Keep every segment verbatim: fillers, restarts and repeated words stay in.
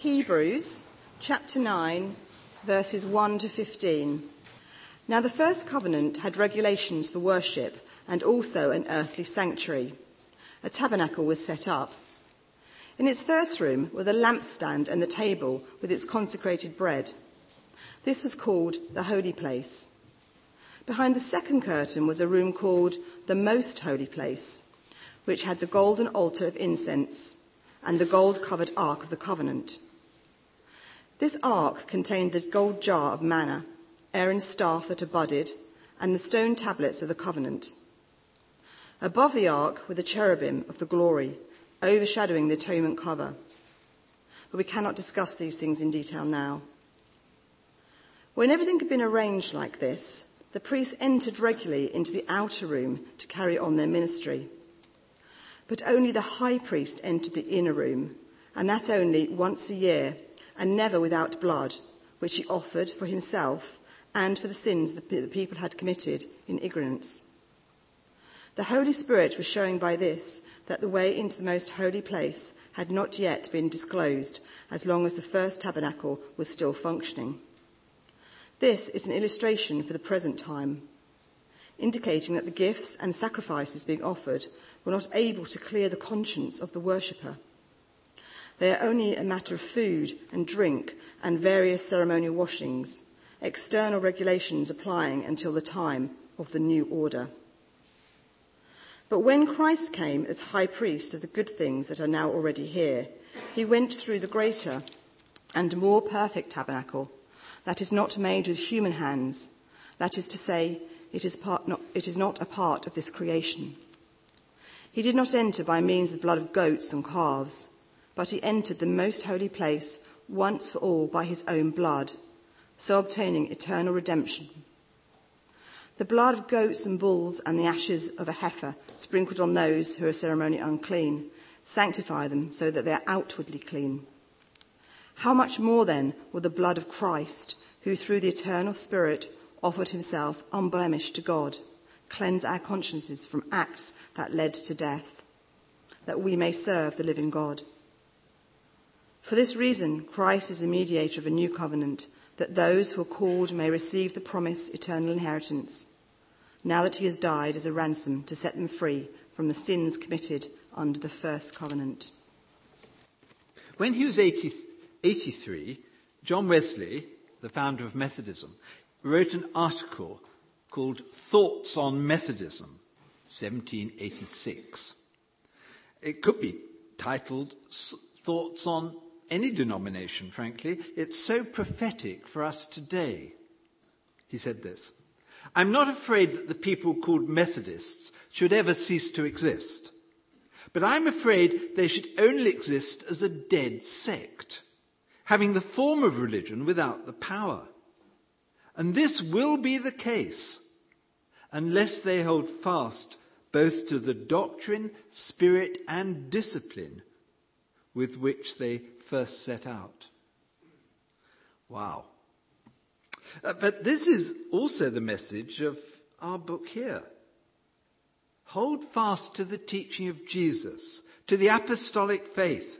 Hebrews chapter nine, verses one to fifteen. Now the first covenant had regulations for worship and also an earthly sanctuary. A tabernacle was set up. In its first room were the lampstand and the table with its consecrated bread. This was called the holy place. Behind the second curtain was a room called the most holy place, which had the golden altar of incense and the gold-covered ark of the covenant. This ark contained the gold jar of manna, Aaron's staff that had budded, and the stone tablets of the covenant. Above the ark were the cherubim of the glory, overshadowing the atonement cover. But we cannot discuss these things in detail now. When everything had been arranged like this, the priests entered regularly into the outer room to carry on their ministry. But only the high priest entered the inner room, and that only once a year, and never without blood, which he offered for himself and for the sins the people had committed in ignorance. The Holy Spirit was showing by this that the way into the most holy place had not yet been disclosed as long as the first tabernacle was still functioning. This is an illustration for the present time, indicating that the gifts and sacrifices being offered were not able to clear the conscience of the worshipper. They are only a matter of food and drink and various ceremonial washings, external regulations applying until the time of the new order. But when Christ came as high priest of the good things that are now already here, he went through the greater and more perfect tabernacle that is not made with human hands, that is to say, it is, part not, it is not a part of this creation. He did not enter by means of the blood of goats and calves, but he entered the most holy place once for all by his own blood, so obtaining eternal redemption. The blood of goats and bulls and the ashes of a heifer sprinkled on those who are ceremonially unclean sanctify them so that they are outwardly clean. How much more then will the blood of Christ, who through the eternal Spirit offered himself unblemished to God, cleanse our consciences from acts that led to death, that we may serve the living God. For this reason, Christ is the mediator of a new covenant, that those who are called may receive the promised eternal inheritance, now that he has died as a ransom to set them free from the sins committed under the first covenant. When he was eighty, eighty-three, John Wesley, the founder of Methodism, wrote an article called Thoughts on Methodism, seventeen eighty-six. It could be titled Thoughts on any denomination, frankly. It's so prophetic for us today. He said this: I'm not afraid that the people called Methodists should ever cease to exist, but I'm afraid they should only exist as a dead sect, having the form of religion without the power. And this will be the case unless they hold fast both to the doctrine, spirit, and discipline with which they first set out. Wow. Uh, but this is also the message of our book here. Hold fast to the teaching of Jesus, to the apostolic faith.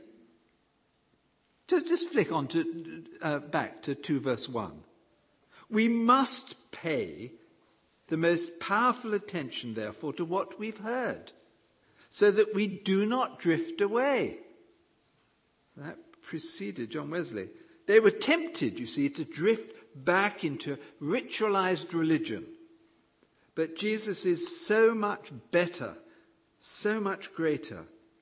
Just, just flick on to, uh, back to two verse one. We must pay the most powerful attention, therefore, to what we've heard, so that we do not drift away. That preceded John Wesley. They were tempted, you see, to drift back into ritualized religion. But Jesus is so much better, so much greater.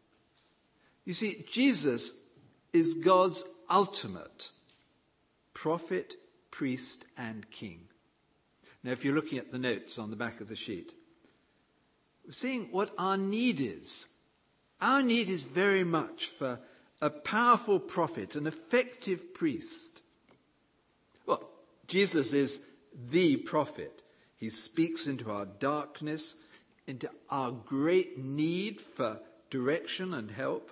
You see, Jesus is God's ultimate prophet, priest, and king. Now, if you're looking at the notes on the back of the sheet, we're seeing what our need is. Our need is very much for a powerful prophet, an effective priest. Well, Jesus is the prophet. He speaks into our darkness, into our great need for direction and help.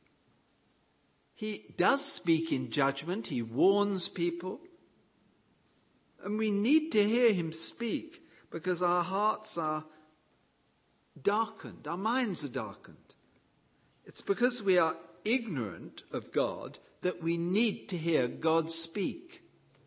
He does speak in judgment. He warns people. And we need to hear him speak because our hearts are darkened. Our minds are darkened. It's because we are ignorant of God that we need to hear God speak.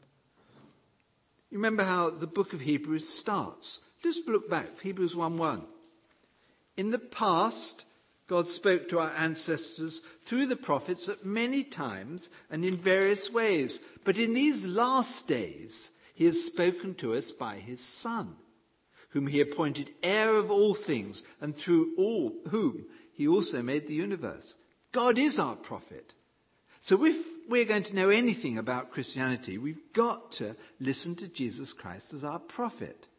You remember how the book of Hebrews starts? Just look back, Hebrews one one. In the past, God spoke to our ancestors through the prophets at many times and in various ways. But in these last days, he has spoken to us by his Son, whom he appointed heir of all things, and through all whom he also made the universe. God is our prophet. So if we're going to know anything about Christianity, we've got to listen to Jesus Christ as our prophet.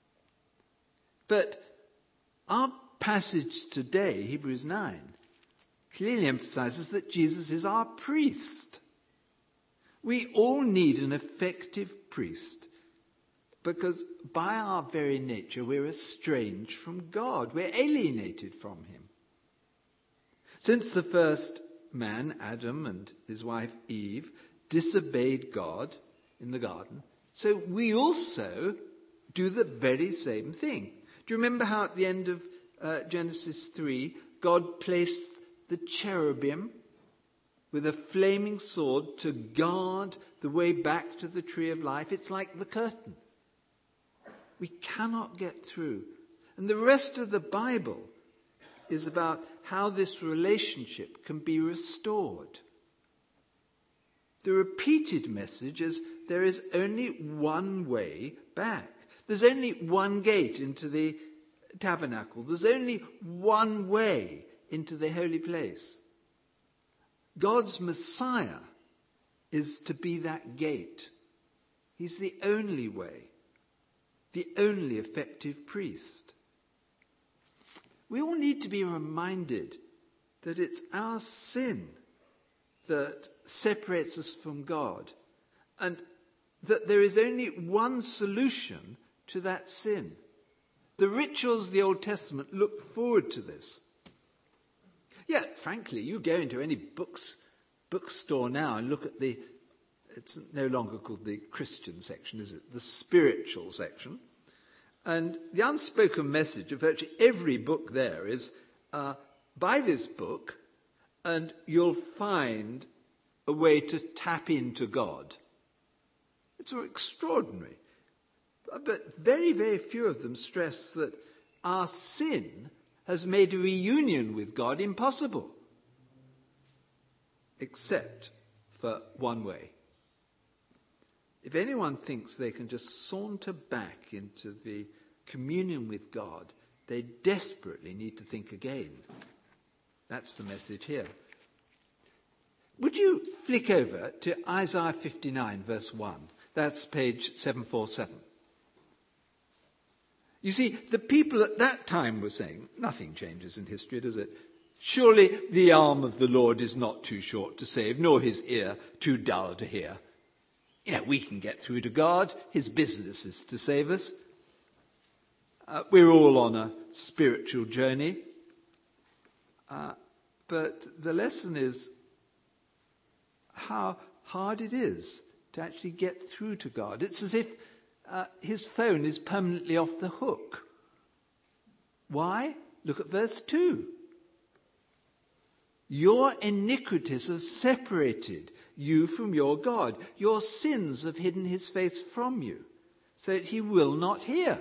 But our passage today, Hebrews nine, clearly emphasizes that Jesus is our priest. We all need an effective priest because by our very nature we're estranged from God. We're alienated from him. Since the first man, Adam, and his wife Eve, disobeyed God in the garden, so we also do the very same thing. Do you remember how at the end of uh, Genesis three, God placed the cherubim with a flaming sword to guard the way back to the tree of life? It's like the curtain. We cannot get through. And the rest of the Bible is about how this relationship can be restored. The repeated message is there is only one way back. There's only one gate into the tabernacle. There's only one way into the holy place. God's Messiah is to be that gate. He's the only way, the only effective priest. We all need to be reminded that it's our sin that separates us from God, and that there is only one solution to that sin. The rituals of the Old Testament look forward to this. Yet, frankly, you go into any books, bookstore now and look at the, it's no longer called the Christian section, is it? The spiritual section. And the unspoken message of virtually every book there is, uh, buy this book and you'll find a way to tap into God. It's extraordinary. But very, very few of them stress that our sin has made a reunion with God impossible. Except for one way. If anyone thinks they can just saunter back into the communion with God, they desperately need to think again. That's the message here. Would you flick over to Isaiah fifty-nine, verse one? That's page seven forty-seven. You see, the people at that time were saying, nothing changes in history, does it? Surely the arm of the Lord is not too short to save, nor his ear too dull to hear. You know, we can get through to God. His business is to save us. Uh, we're all on a spiritual journey. Uh, but the lesson is how hard it is to actually get through to God. It's as if uh, his phone is permanently off the hook. Why? Look at verse two. Your iniquities have separated you from your God. Your sins have hidden his face from you, so that he will not hear.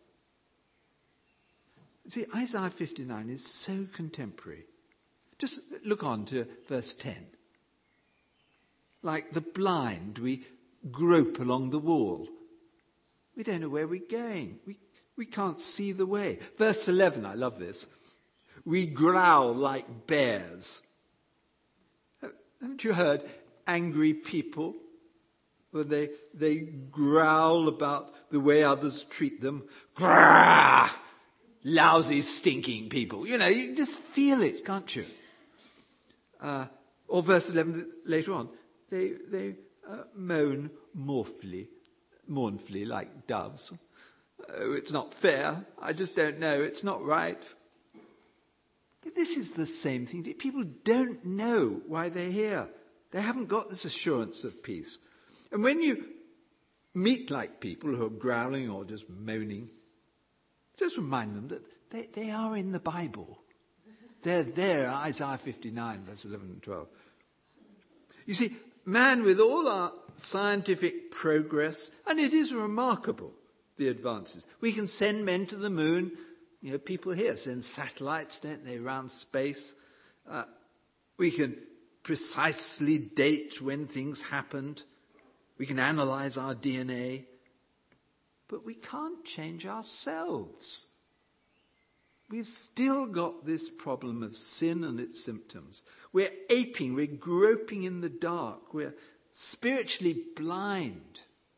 See, Isaiah fifty-nine is so contemporary. Just look on to verse ten. Like the blind, we grope along the wall. We don't know where we're going. We, we can't see the way. Verse eleven, I love this. We growl like bears. Haven't you heard angry people? Where they, they growl about the way others treat them. Grrrr! Lousy, stinking people. You know, you just feel it, can't you? Uh, or verse eleven later on. They, they uh, moan mournfully, mournfully like doves. Oh, it's not fair. I just don't know. It's not right. But this is the same thing. People don't know why they're here. They haven't got this assurance of peace. And when you meet like people who are growling or just moaning, just remind them that they, they are in the Bible. They're there, Isaiah fifty-nine, verse eleven and twelve. You see, man, with all our scientific progress, and it is remarkable, the advances. We can send men to the moon. You know, people here send satellites, don't they, around space. Uh, we can precisely date when things happened. We can analyze our D N A. But we can't change ourselves. We've still got this problem of sin and its symptoms. We're aping, we're groping in the dark, we're spiritually blind.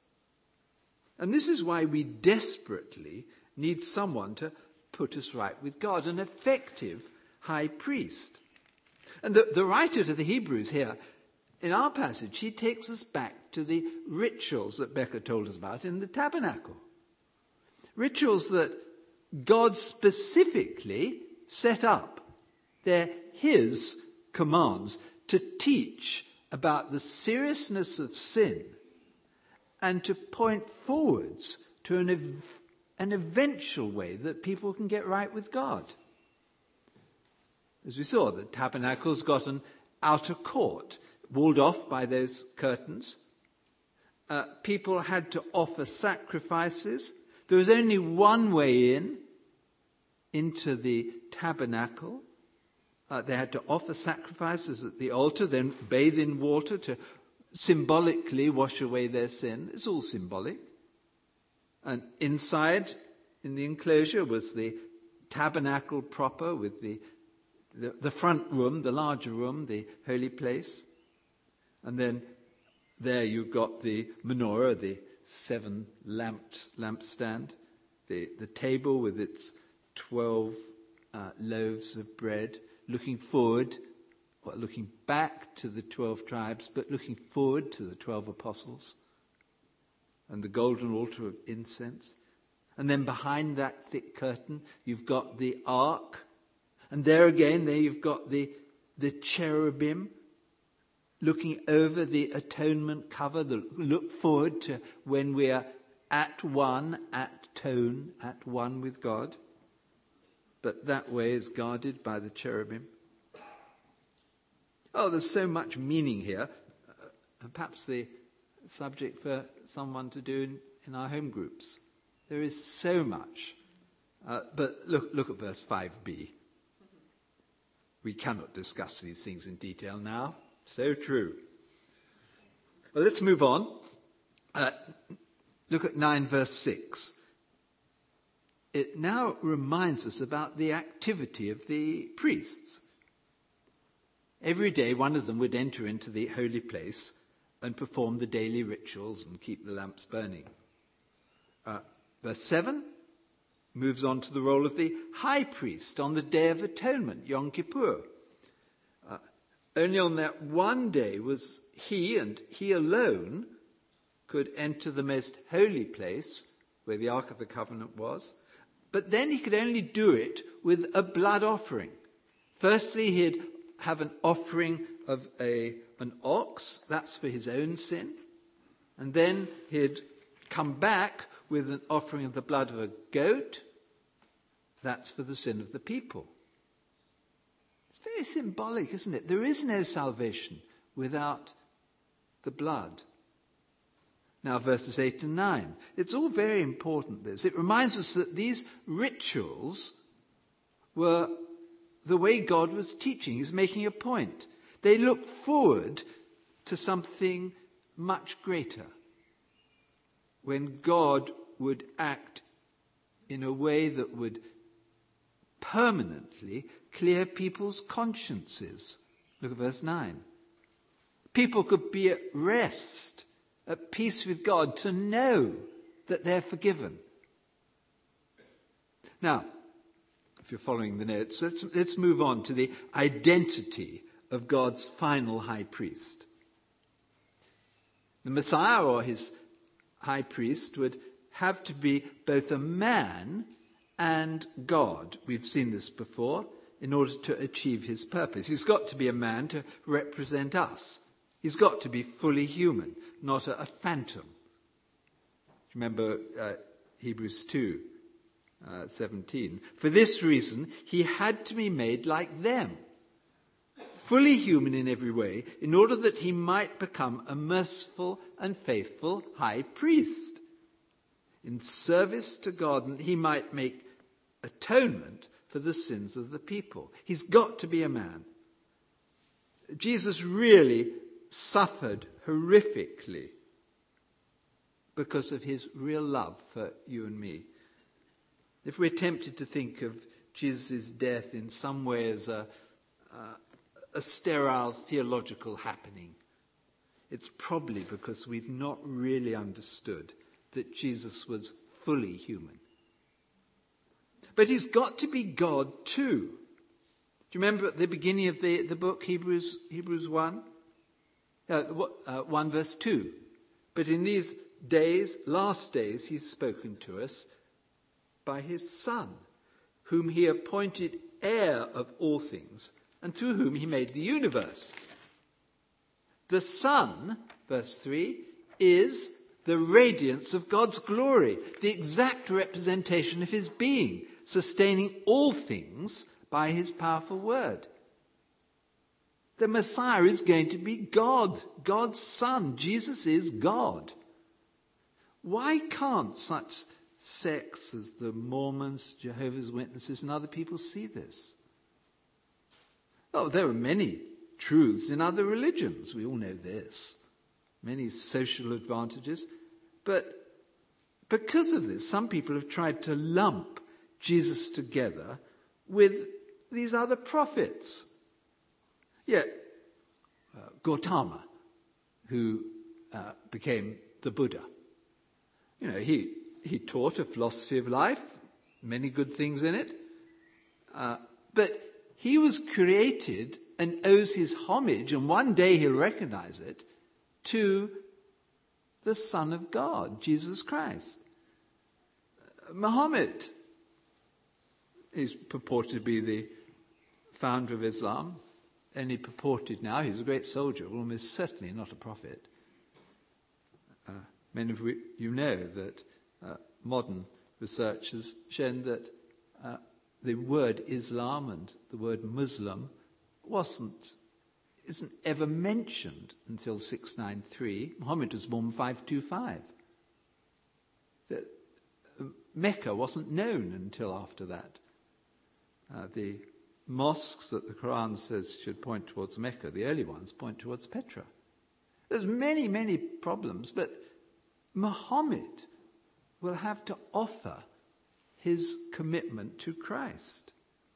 And this is why we desperately need someone to put us right with God, an effective high priest. And the, the writer to the Hebrews here, in our passage, he takes us back to the rituals that Becca told us about in the tabernacle. Rituals that God specifically set up. They're his commands to teach about the seriousness of sin and to point forwards to an, ev- an eventual way that people can get right with God. As we saw, the tabernacle's got an outer court, walled off by those curtains. Uh, people had to offer sacrifices. There was only one way in, into the tabernacle. Uh, they had to offer sacrifices at the altar, then bathe in water to symbolically wash away their sin. It's all symbolic. And inside, in the enclosure, was the tabernacle proper with the, the, the front room, the larger room, the holy place. And then there you've got the menorah, the seven-lamped lampstand, the, the table with its twelve uh, loaves of bread, looking forward, well, looking back to the twelve tribes, but looking forward to the twelve apostles, and the golden altar of incense. And then behind that thick curtain, you've got the ark. And there again, there you've got the, the cherubim looking over the atonement cover, that look forward to when we are at one, at tone, at one with God. But that way is guarded by the cherubim. Oh, there's so much meaning here. Uh, perhaps the subject for someone to do in, in our home groups. There is so much. Uh, but look, look at verse five b. We cannot discuss these things in detail now. So true. Well, let's move on. Uh, look at nine verse six. It now reminds us about the activity of the priests. Every day one of them would enter into the holy place and perform the daily rituals and keep the lamps burning. Uh, verse seven moves on to the role of the high priest on the Day of Atonement, Yom Kippur. Uh, only on that one day was he, and he alone, could enter the most holy place where the Ark of the Covenant was. But then he could only do it with a blood offering. Firstly, he'd have an offering of a, an ox, that's for his own sin. And then he'd come back with an offering of the blood of a goat, that's for the sin of the people. It's very symbolic, isn't it? There is no salvation without the blood. Now, verses eight and nine. It's all very important, this. It reminds us that these rituals were the way God was teaching. He's making a point. They look forward to something much greater. When God would act in a way that would permanently clear people's consciences. Look at verse nine. People could be at rest, at peace with God, to know that they're forgiven. Now, if you're following the notes, let's, let's move on to the identity of God's final high priest. The Messiah, or his high priest, would have to be both a man and God. We've seen this before, in order to achieve his purpose. He's got to be a man to represent us. He's got to be fully human, not a, a phantom. Remember uh, Hebrews two, uh, seventeen. For this reason, he had to be made like them, fully human in every way, in order that he might become a merciful and faithful high priest, in service to God, and he might make atonement for the sins of the people. He's got to be a man. Jesus really suffered horrifically because of his real love for you and me. If we're tempted to think of Jesus' death in some way as a, uh, a sterile theological happening, it's probably because we've not really understood that Jesus was fully human. But he's got to be God too. Do you remember at the beginning of the, the book, Hebrews, Hebrews one? Uh, uh, one verse two. But in these days, last days, he's spoken to us by his Son, whom he appointed heir of all things, and through whom he made the universe. The Son, verse three, is the radiance of God's glory, the exact representation of his being, sustaining all things by his powerful word. The Messiah is going to be God, God's Son. Jesus is God. Why can't such sects as the Mormons, Jehovah's Witnesses, and other people see this? Oh, there are many truths in other religions. We all know this. Many social advantages. But because of this, some people have tried to lump Jesus together with these other prophets. Yet, uh, Gautama, who uh, became the Buddha, you know, he, he taught a philosophy of life, many good things in it, uh, but he was created and owes his homage, and one day he'll recognize it, to the Son of God, Jesus Christ. Uh, Muhammad is purported to be the founder of Islam. Only purported now. He was a great soldier, almost certainly not a prophet. Uh, many of you know that uh, modern research has shown that uh, the word Islam and the word Muslim wasn't, isn't ever mentioned until six ninety-three. Muhammad was born five twenty-five. The, uh, Mecca wasn't known until after that. Uh, the mosques that the Quran says should point towards Mecca, the early ones point towards Petra. There's many, many problems, but Muhammad will have to offer his commitment to Christ.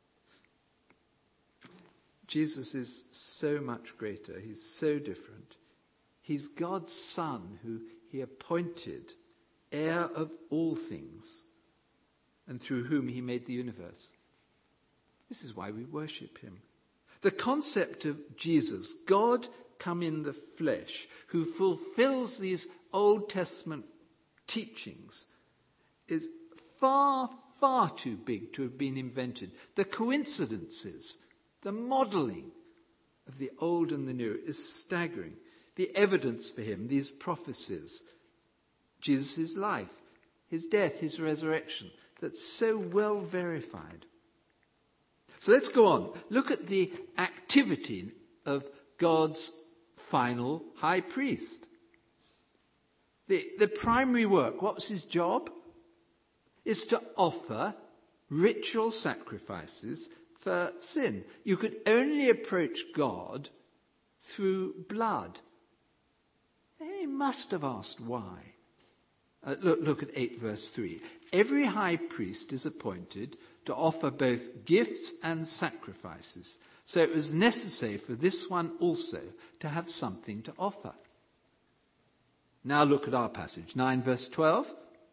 Jesus is so much greater. He's so different. He's God's Son who he appointed heir of all things and through whom he made the universe. This is why we worship him. The concept of Jesus, God come in the flesh, who fulfills these Old Testament teachings, is far, far too big to have been invented. The coincidences, the modeling of the old and the new is staggering. The evidence for him, these prophecies, Jesus' life, his death, his resurrection, that's so well verified. So let's go on. Look at the activity of God's final high priest. The, the primary work, what was his job? Is to offer ritual sacrifices for sin. You could only approach God through blood. He must have asked why. Uh, look, look at eight verse three. Every high priest is appointed to offer both gifts and sacrifices. So it was necessary for this one also to have something to offer. Now look at our passage, nine verse twelve.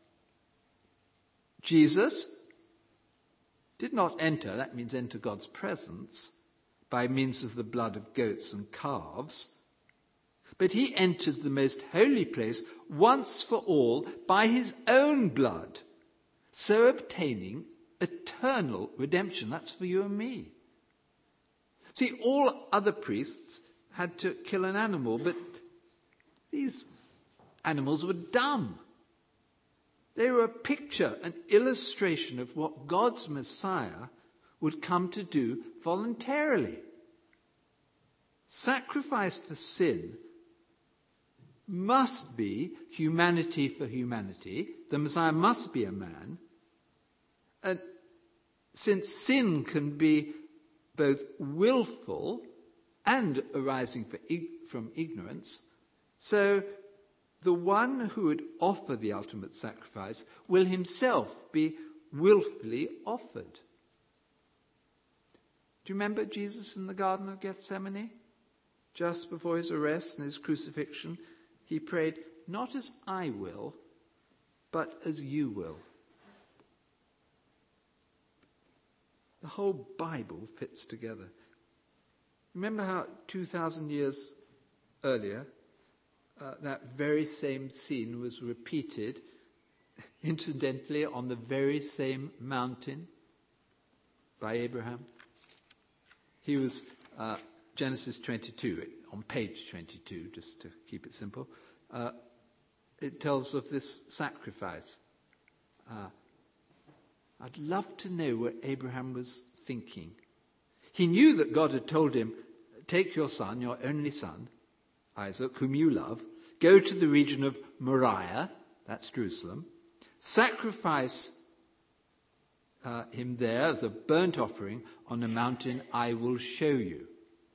Jesus did not enter, that means enter God's presence, by means of the blood of goats and calves, but he entered the most holy place once for all by his own blood, so obtaining eternal redemption. That's for you and me. See, all other priests had to kill an animal, but these animals were dumb. They were a picture, an illustration of what God's Messiah would come to do voluntarily. Sacrifice for sin must be humanity for humanity. The Messiah must be a man. And since sin can be both willful and arising from ignorance, so the one who would offer the ultimate sacrifice will himself be willfully offered. Do you remember Jesus in the Garden of Gethsemane? Just before his arrest and his crucifixion, he prayed, "Not as I will, but as you will." The whole Bible fits together. Remember how two thousand years earlier, uh, that very same scene was repeated, incidentally, on the very same mountain by Abraham? He was, uh, Genesis twenty-two, on page twenty-two, just to keep it simple. Uh, it tells of this sacrifice. Uh, I'd love to know what Abraham was thinking. He knew that God had told him, "Take your son, your only son, Isaac, whom you love, go to the region of Moriah," that's Jerusalem, "sacrifice uh, him there as a burnt offering on a mountain I will show you."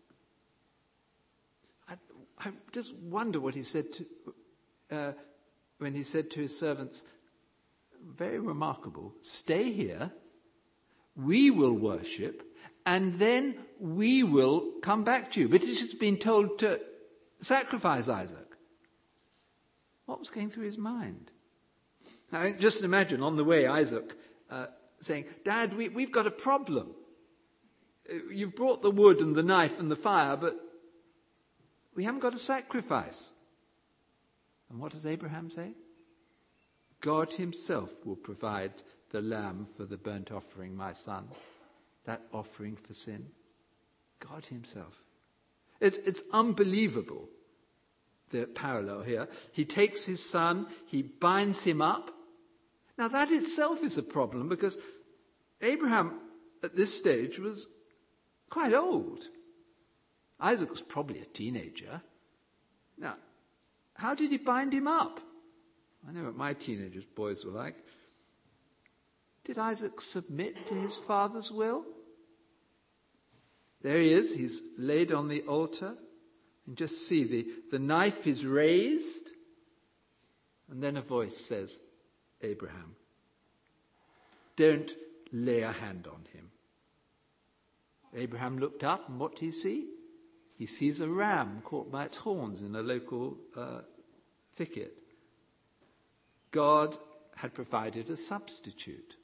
I, I just wonder what he said to, uh, when he said to his servants, very remarkable, "Stay here, we will worship, and then we will come back to you." But it has been told to sacrifice Isaac. What was going through his mind? Now, just imagine on the way Isaac uh, saying, "Dad, we, we've got a problem. You've brought the wood and the knife and the fire, but we haven't got a sacrifice." And what does Abraham say? "God himself will provide the lamb for the burnt offering, my son." That offering for sin. God himself. It's, it's unbelievable, the parallel here. He takes his son, he binds him up. Now that itself is a problem, because Abraham at this stage was quite old. Isaac was probably a teenager. Now, how did he bind him up? I know what my teenagers' boys were like. Did Isaac submit to his father's will? There he is, he's laid on the altar. And just see, the, the knife is raised. And then a voice says, "Abraham, don't lay a hand on him." Abraham looked up, and what did he see? He sees a ram caught by its horns in a local uh, thicket. God had provided a substitute.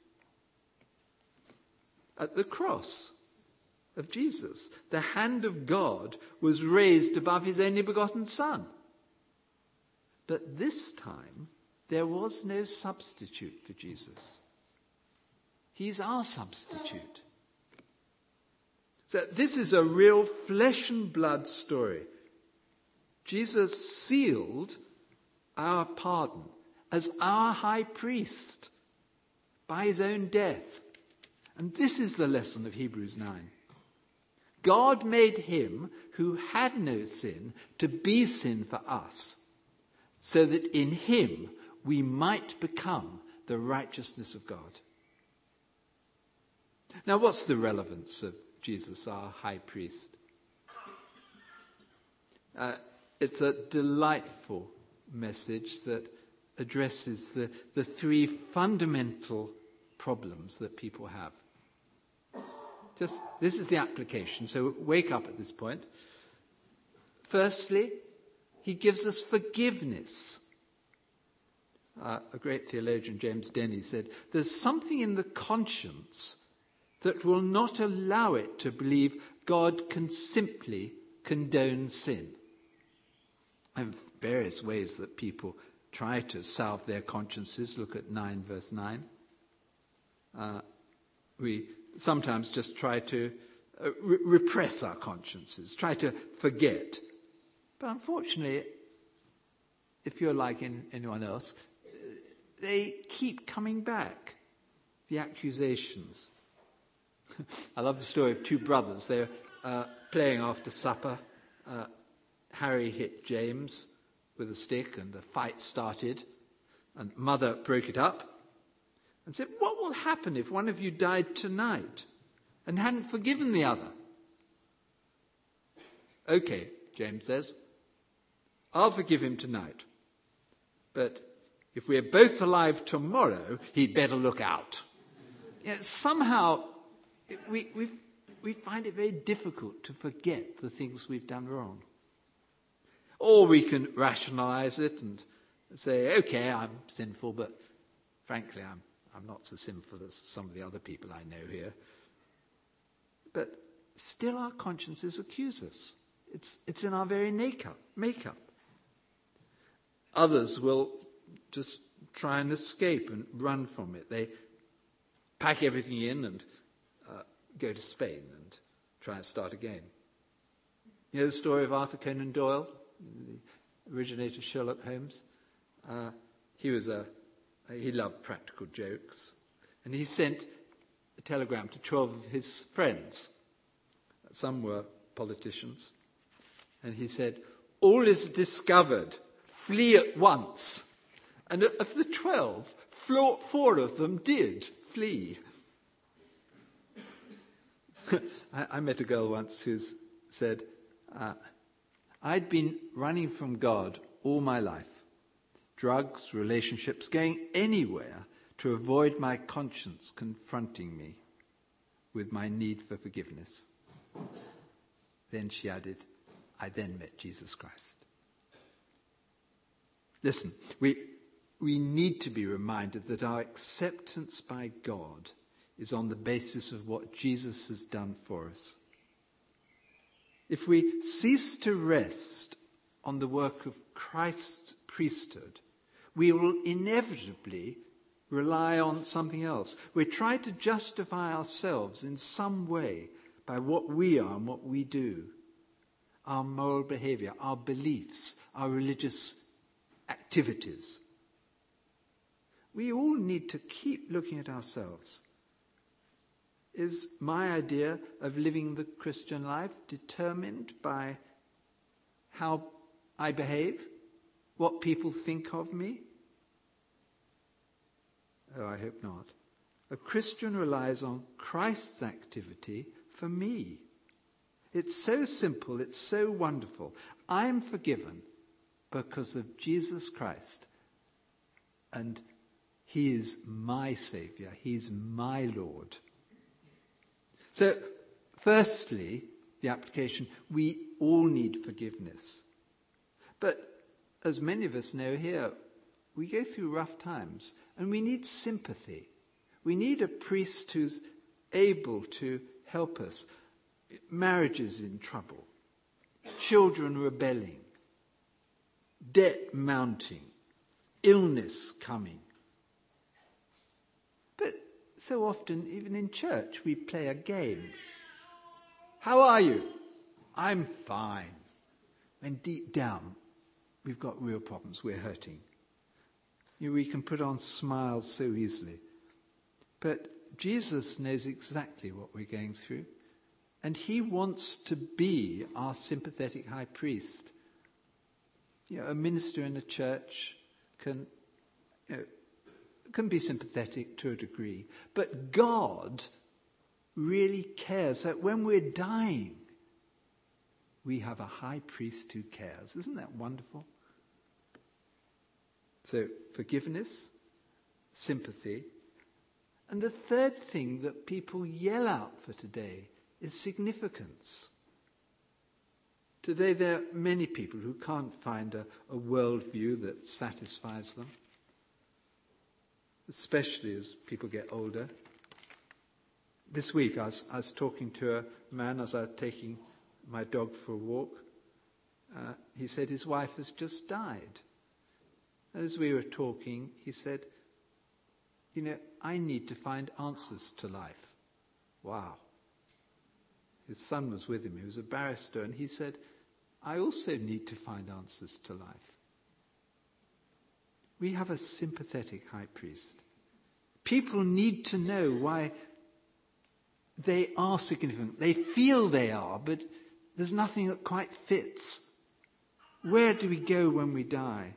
At the cross of Jesus, the hand of God was raised above his only begotten Son. But this time, there was no substitute for Jesus. He's our substitute. So this is a real flesh and blood story. Jesus sealed our pardon as our high priest by his own death. And this is the lesson of Hebrews nine. God made him who had no sin to be sin for us, so that in him we might become the righteousness of God. Now, what's the relevance of Jesus, our high priest? Uh, it's a delightful message that addresses the, the three fundamental problems that people have. Just, this is the application, so wake up at this point. Firstly, he gives us forgiveness. Uh, a great theologian, James Denny, said, "There's something in the conscience that will not allow it to believe God can simply condone sin." And various ways that people try to salve their consciences. Look at nine verse nine. Uh, we sometimes just try to uh, re- repress our consciences, try to forget. But unfortunately, if you're like in, anyone else, they keep coming back. The accusations. I love the story of two brothers. They're uh, playing after supper. Uh, Harry hit James with a stick and a fight started. And mother broke it up and said, "What will happen if one of you died tonight and hadn't forgiven the other?" "Okay," James says, "I'll forgive him tonight. But if we're both alive tomorrow, he'd better look out." You know, somehow we, we, we find it very difficult to forget the things we've done wrong. Or we can rationalize it and say, okay, I'm sinful, but frankly, I'm, I'm not so sinful as some of the other people I know here. But still our consciences accuse us. It's, it's in our very makeup. makeup. Others will just try and escape and run from it. They pack everything in and uh, go to Spain and try and start again. You know the story of Arthur Conan Doyle, the originator of Sherlock Holmes? Uh, he was a, he loved practical jokes, and he sent a telegram to twelve of his friends. Some were politicians, and he said, "All is discovered. Flee at once." And of the twelve, four of them did flee. I, I met a girl once who said, uh, "I'd been running from God all my life. Drugs, relationships, going anywhere to avoid my conscience confronting me with my need for forgiveness." Then she added, "I then met Jesus Christ." Listen, we, we need to be reminded that our acceptance by God is on the basis of what Jesus has done for us. If we cease to rest on the work of Christ's priesthood, we will inevitably rely on something else. We try to justify ourselves in some way by what we are and what we do, our moral behavior, our beliefs, our religious activities. We all need to keep looking at ourselves. Is my idea of living the Christian life determined by how I behave? What people think of me? Oh, I hope not. A Christian relies on Christ's activity for me. It's so simple, it's so wonderful. I'm forgiven because of Jesus Christ. And he is my Saviour. He's my Lord. So, firstly, the application, we all need forgiveness. But as many of us know here, we go through rough times and we need sympathy. We need a priest who's able to help us. Marriages in trouble, children rebelling, debt mounting, illness coming. But so often, even in church, we play a game. How are you? I'm fine. When deep down, we've got real problems. We're hurting. You know, we can put on smiles so easily. But Jesus knows exactly what we're going through. And he wants to be our sympathetic high priest. You know, a minister in a church can, you know, can be sympathetic to a degree. But God really cares that when we're dying, we have a high priest who cares. Isn't that wonderful? So, forgiveness, sympathy. And the third thing that people yell out for today is significance. Today there are many people who can't find a, a worldview that satisfies them, especially as people get older. This week I was, I was talking to a man as I was taking my dog for a walk. Uh, he said his wife has just died. As we were talking, he said, "You know, I need to find answers to life." Wow. His son was with him. He was a barrister. And he said, "I also need to find answers to life." We have a sympathetic high priest. People need to know why they are significant. They feel they are, but there's nothing that quite fits. Where do we go when we die?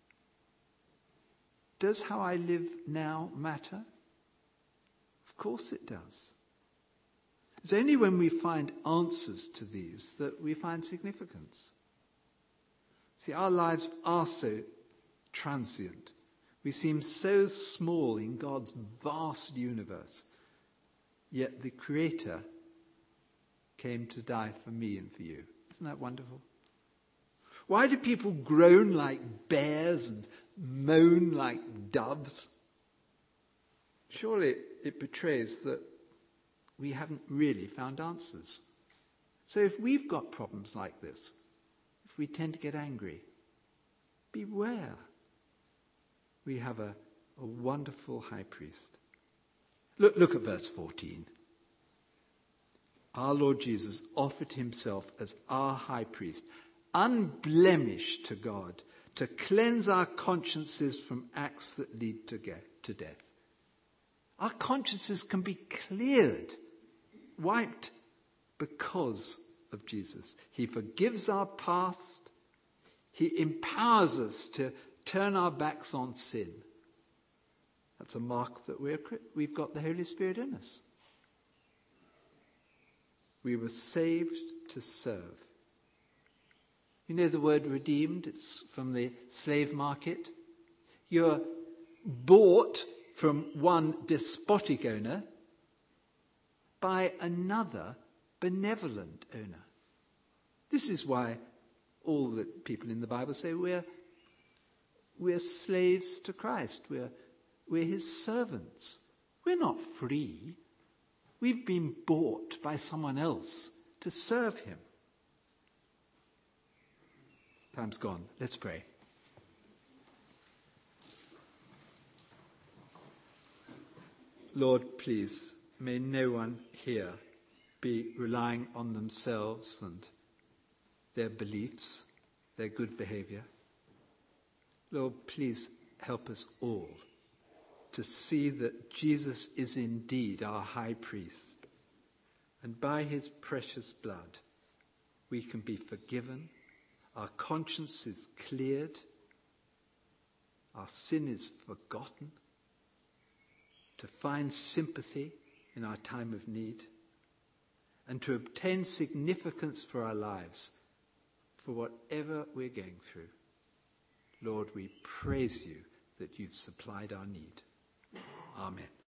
Does how I live now matter? Of course it does. It's only when we find answers to these that we find significance. See, our lives are so transient. We seem so small in God's vast universe. Yet the Creator came to die for me and for you. Isn't that wonderful? Why do people groan like bears and moan like doves? Surely it betrays that we haven't really found answers. So if we've got problems like this, if we tend to get angry, beware. We have a, a wonderful high priest. Look, look at verse fourteen. Our Lord Jesus offered himself as our high priest, unblemished to God, to cleanse our consciences from acts that lead to death. Our consciences can be cleared, wiped, because of Jesus. He forgives our past. He empowers us to turn our backs on sin. That's a mark that we're, we've got the Holy Spirit in us. We were saved to serve. You know the word redeemed? It's from the slave market. You're bought from one despotic owner by another benevolent owner. This is why all the people in the Bible say we're, we're slaves to Christ. We're, we're his servants. We're not free. We've been bought by someone else to serve him. Time's gone. Let's pray. Lord, please, may no one here be relying on themselves and their beliefs, their good behavior. Lord, please help us all to see that Jesus is indeed our high priest, and by his precious blood we can be forgiven, our conscience is cleared, our sin is forgotten, to find sympathy in our time of need, and to obtain significance for our lives, for whatever we're going through. Lord, we praise you that you've supplied our need. Amen.